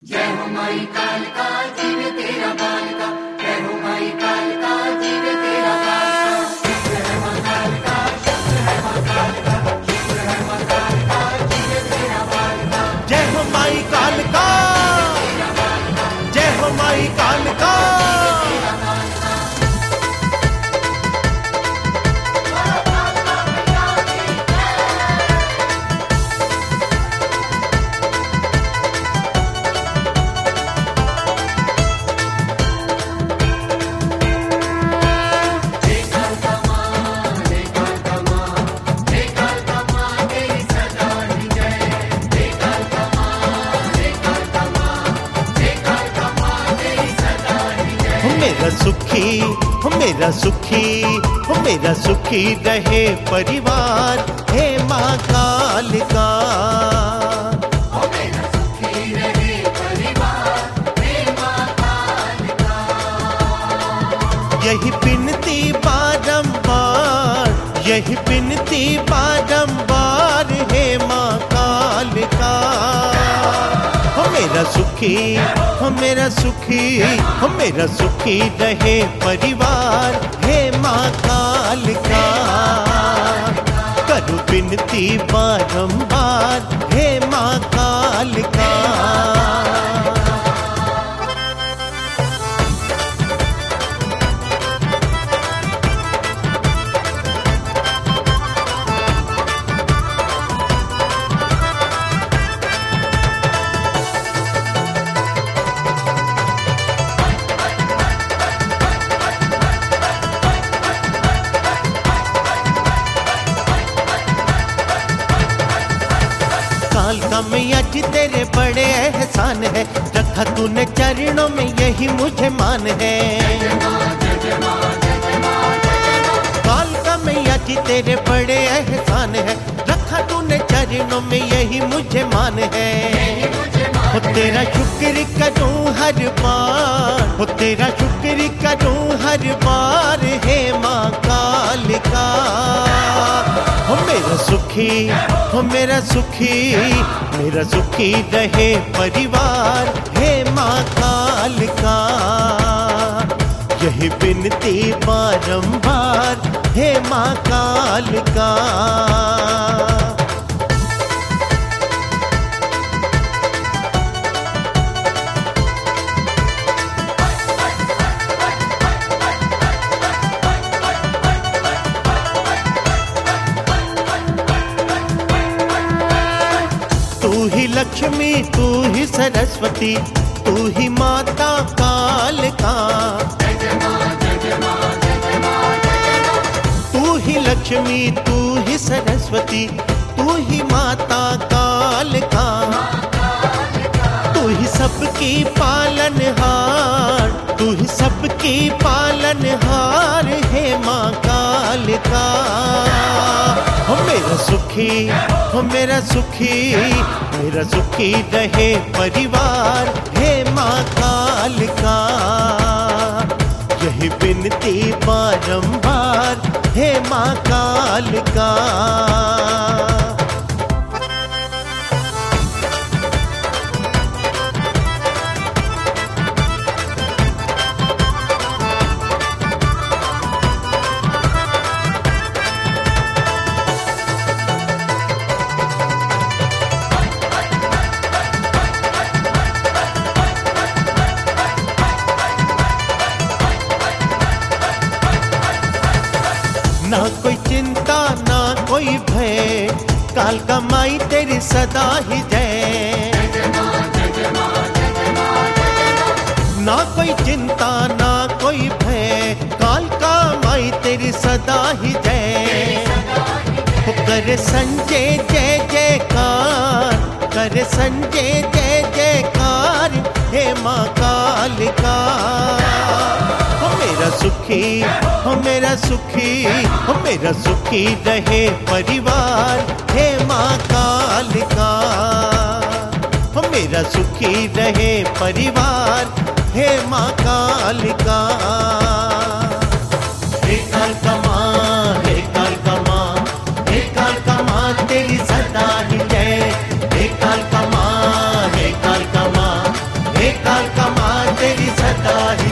जय हो माई कालिका जीवे तेरा बालिका, जय हो माई कालिका जीवे तेरा बालिका। शुक्र है मां कालिका, शुक्र है मां कालिका, शुक्र है मां कालिका जीवे तेरा बालिका। जय हो माई कालिका, जय हो माई कालिका। मेरा सुखी हो मेरा सुखी हो मेरा सुखी रहे परिवार, हे माँ कालिका। हो मेरा सुखी रहे परिवार, हे मां कालिका। यही बिनती बारंबार, यही बिनती बारंबार, हे माँ कालिका। हो मेरा सुखी हो मेरा सुखी हो मेरा सुखी रहे परिवार, हे माँ कालिका। करूं बिनती बारंबार, हे माँ कालिका। कालिका मैया जी तेरे बड़े एहसान है, रखा तूने चरणों में यही मुझे मान है। कालिका मैया जी तेरे बड़े एहसान है, रखा तूने चरणों में यही मुझे मान है। हो तेरा शुक्र करूं हर बार, हो तेरा शुक्र करूं हर बार, हे माँ कालिका। हो मेरा सुखी हो मेरा सुखी मेरा सुखी रहे परिवार, हे माँ कालिका। यही बिनती बारंबार, हे माँ कालिका। तू ही लक्ष्मी तू ही सरस्वती, तू ही माता कालिका। तू ही लक्ष्मी तू ही सरस्वती, तू ही माता कालिका। तू ही सबकी पालनहार, तू ही सबकी पालनहार, हे माँ कालिका। हो मेरा सुखी हो मेरा सुखी मेरा सुखी रहे परिवार, हे माँ कालिका। यही बिनती बारंबार, हे माँ कालिका। ना कोई चिंता ना कोई भय, कालिका माई तेरी सदा ही जय। ना कोई चिंता ना कोई भय, कालिका माई तेरी सदा ही जय। करे संजय जय जयकार, करे संजय जय जयकार, हे माँ कालिका। हो मेरा सुखी हो मेरा सुखी हो मेरा सुखी रहे परिवार, हे माँ कालिका। हो मेरा सुखी रहे परिवार, हे माँ कालिका। हे कालिका माँ, हे कालिका माँ, हे कालिका माँ तेरी सदा ही जय। हे कालिका माँ, हे कालिका माँ, सदा ही